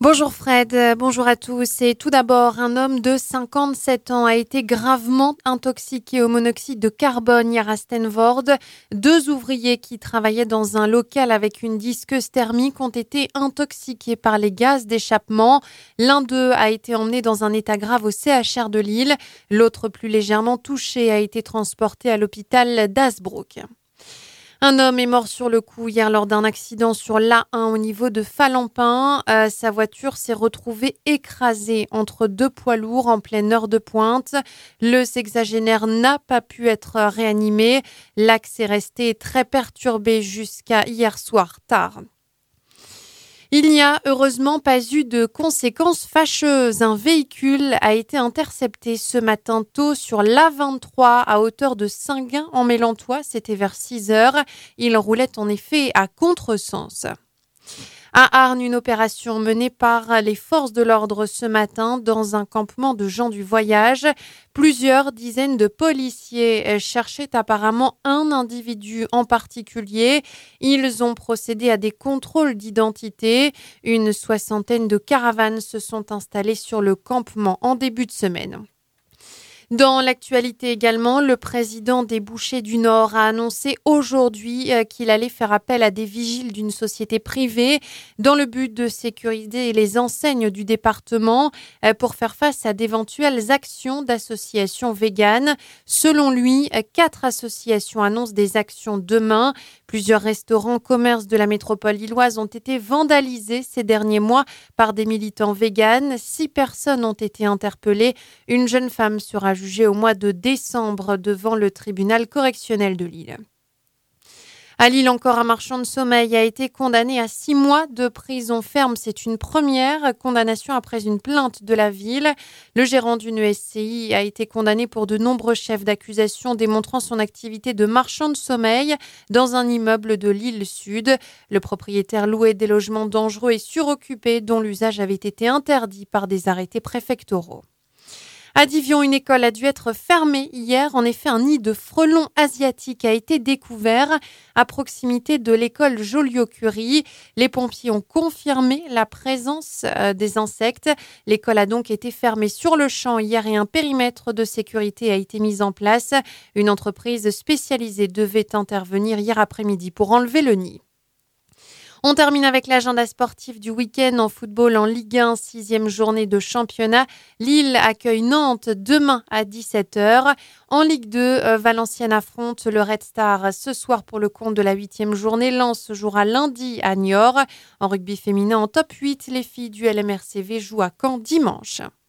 Bonjour Fred, bonjour à tous. Et tout d'abord, un homme de 57 ans a été gravement intoxiqué au monoxyde de carbone hier à Stenvord. 2 ouvriers qui travaillaient dans un local avec une disqueuse thermique ont été intoxiqués par les gaz d'échappement. L'un d'eux a été emmené dans un état grave au CHR de Lille. L'autre, plus légèrement touché, a été transporté à l'hôpital d'Hasbrook. Un homme est mort sur le coup hier lors d'un accident sur l'A1 au niveau de Falampin. Sa voiture s'est retrouvée écrasée entre 2 poids lourds en pleine heure de pointe. Le sexagénaire n'a pas pu être réanimé. L'axe est resté très perturbé jusqu'à hier soir tard. Il n'y a heureusement pas eu de conséquences fâcheuses. Un véhicule a été intercepté ce matin tôt sur l'A23 à hauteur de Saint-Gain en Mélantois. C'était vers 6 heures. Il roulait en effet à contresens. À Arnes, une opération menée par les forces de l'ordre ce matin dans un campement de gens du voyage. Plusieurs dizaines de policiers cherchaient apparemment un individu en particulier. Ils ont procédé à des contrôles d'identité. Une soixantaine de caravanes se sont installées sur le campement en début de semaine. Dans l'actualité également, le président des Bouchers du Nord a annoncé aujourd'hui qu'il allait faire appel à des vigiles d'une société privée dans le but de sécuriser les enseignes du département pour faire face à d'éventuelles actions d'associations véganes. Selon lui, 4 associations annoncent des actions demain. Plusieurs restaurants, commerces de la métropole lilloise ont été vandalisés ces derniers mois par des militants véganes. 6 personnes ont été interpellées. Une jeune femme sera jugée au mois de décembre devant le tribunal correctionnel de Lille. À Lille, encore un marchand de sommeil a été condamné à 6 mois de prison ferme. C'est une première condamnation après une plainte de la ville. Le gérant d'une SCI a été condamné pour de nombreux chefs d'accusation démontrant son activité de marchand de sommeil dans un immeuble de Lille Sud. Le propriétaire louait des logements dangereux et suroccupés dont l'usage avait été interdit par des arrêtés préfectoraux. À Divion, une école a dû être fermée hier. En effet, un nid de frelons asiatiques a été découvert à proximité de l'école Joliot-Curie. Les pompiers ont confirmé la présence des insectes. L'école a donc été fermée sur le champ hier et un périmètre de sécurité a été mis en place. Une entreprise spécialisée devait intervenir hier après-midi pour enlever le nid. On termine avec l'agenda sportif du week-end en football en Ligue 1, 6e journée de championnat. Lille accueille Nantes demain à 17h. En Ligue 2, Valenciennes affronte le Red Star ce soir pour le compte de la 8e journée. Lens jouera lundi à Niort. En rugby féminin en top 8, les filles du LMRCV jouent à Caen dimanche.